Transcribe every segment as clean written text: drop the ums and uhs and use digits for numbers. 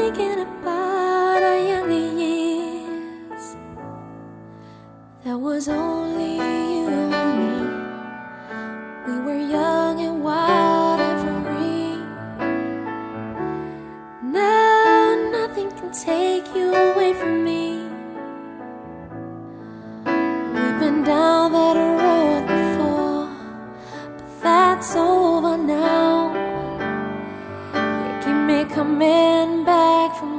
thinking about our younger years. There was only you and me. We were young and wild and free. Now nothing can take you away from me. We've been down that road before, but that's over now. You keep me coming back for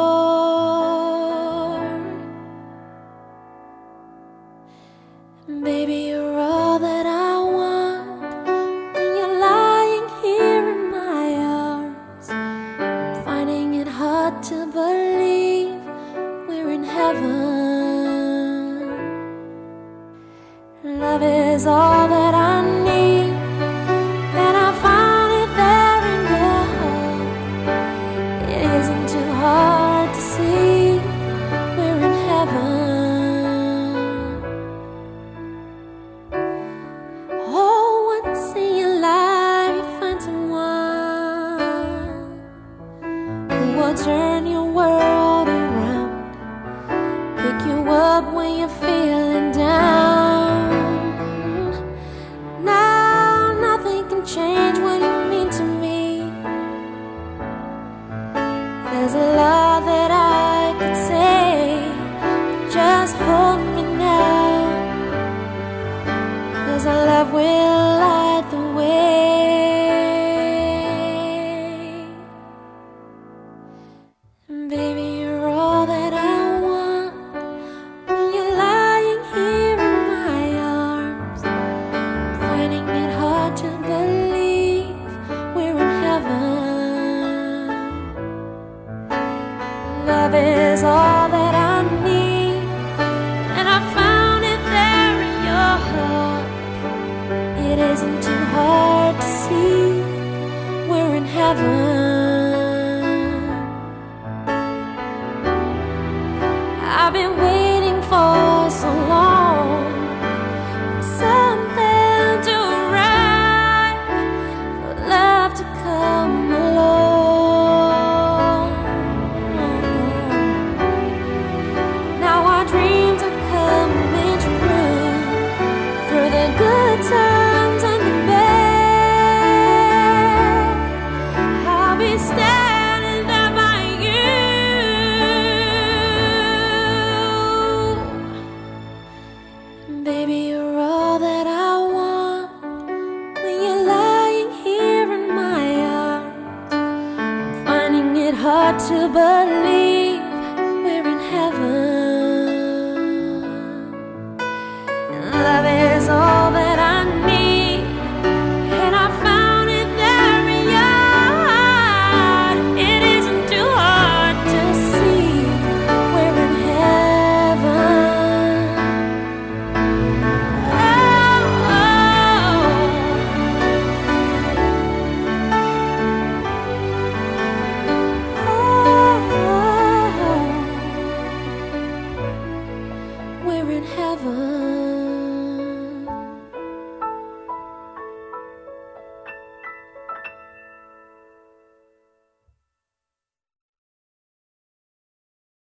more. Baby, you're all that I want. When you're lying here in my arms, I'm finding it hard to believe we're in heaven. Love is all that I need, and I found it there in your heart. It isn't too hard to see we're in heaven. Oh, once in your life you find someone who will turn your world around, pick you up when you're feeling down. Now nothing can change what you mean to me. There's a lot that I could say, but just hold me now, 'cause our love will light the way. Baby, you're all that I want. When you're lying here in my arms, I'm finding it hard to believe we're in heaven. Love is all that I need, and I found it there in your heart. It isn't too hard to see we're in heaven. I've been waiting for so long for something to arrive, for love to come along. Now our dreams are coming true, through the good times and the bad. I'll be standing there by you. Baby, you're all that I want. When you're lying here in my arms, I'm finding it hard to believe